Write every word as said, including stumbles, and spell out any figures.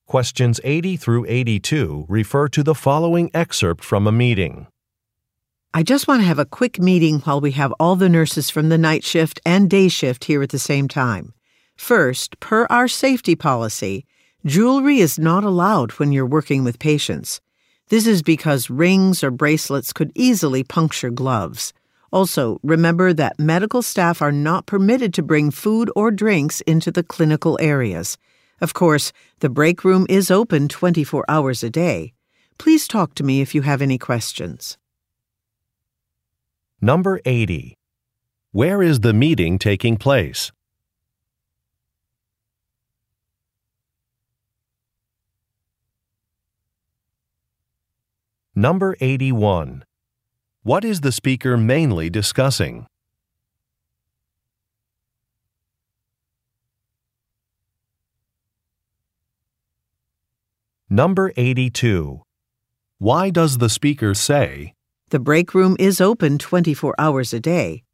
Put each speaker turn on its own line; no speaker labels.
Questions eighty through eighty-two refer to the following excerpt from a meeting.
I just want to have a quick meeting while we have all the nurses from the night shift and day shift here at the same time. First, per our safety policy, jewelry is not allowed when you're working with patients. This is because rings or bracelets could easily puncture gloves. Also, remember that medical staff are not permitted to bring food or drinks into the clinical areas. Of course, the break room is open twenty-four hours a day. Please talk to me if you have any questions.
Number eighty. Where is the meeting taking place? Number eighty-one. What is the speaker mainly discussing? Number eighty-two. Why does the speaker say,
The break room is open twenty-four hours a day?